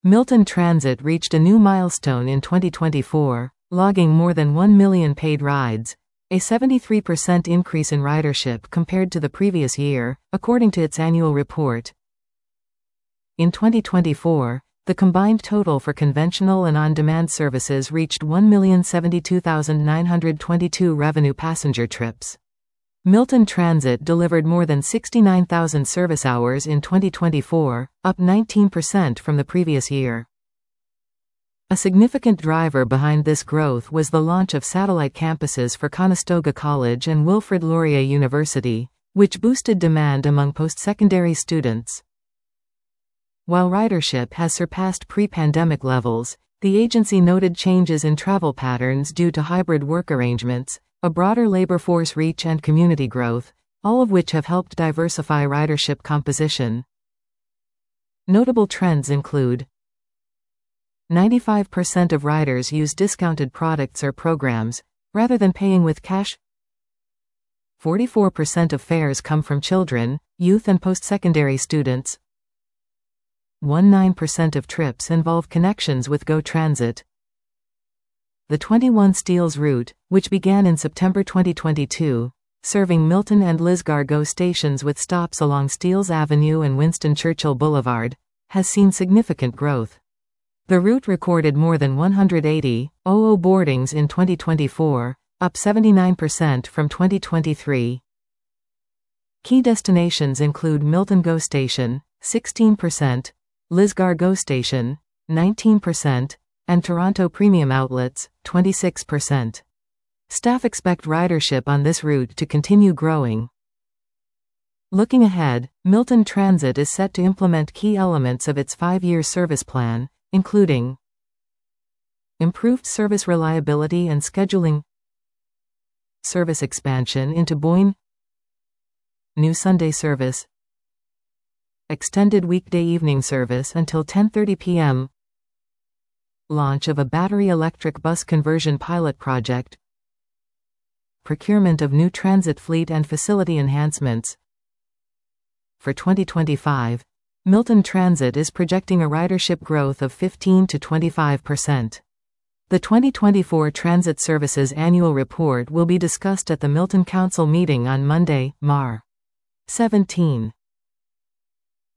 Milton Transit reached a new milestone in 2024, logging more than 1 million paid rides, a 73% increase in ridership compared to the previous year, according to its annual report. In 2024, the combined total for conventional and on-demand services reached 1,072,922 revenue passenger trips. Milton Transit delivered more than 69,000 service hours in 2024, up 19% from the previous year. A significant driver behind this growth was the launch of satellite campuses for Conestoga College and Wilfrid Laurier University, which boosted demand among post-secondary students. While ridership has surpassed pre-pandemic levels, the agency noted changes in travel patterns due to hybrid work arrangements, a broader labor force reach and community growth, all of which have helped diversify ridership composition. Notable trends include 95% of riders use discounted products or programs, rather than paying with cash. 44% of fares come from children, youth and post-secondary students. 19% of trips involve connections with GO Transit. The 21 Steeles route, which began in September 2022, serving Milton and Lisgar GO stations with stops along Steeles Avenue and Winston Churchill Boulevard, has seen significant growth. The route recorded more than 180,000 boardings in 2024, up 79% from 2023. Key destinations include Milton GO Station, 16%, Lisgar GO Station, 19%, and Toronto Premium Outlets, 26%. Staff expect ridership on this route to continue growing. Looking ahead, Milton Transit is set to implement key elements of its 5-year service plan, including improved service reliability and scheduling, service expansion into Boyne, new Sunday service, extended weekday evening service until 10:30 p.m., launch of a battery electric bus conversion pilot project, procurement of new transit fleet and facility enhancements. For 2025, Milton Transit is projecting a ridership growth of 15 to 25%. The 2024 Transit Services Annual Report will be discussed at the Milton Council meeting on Monday, Mar. 17.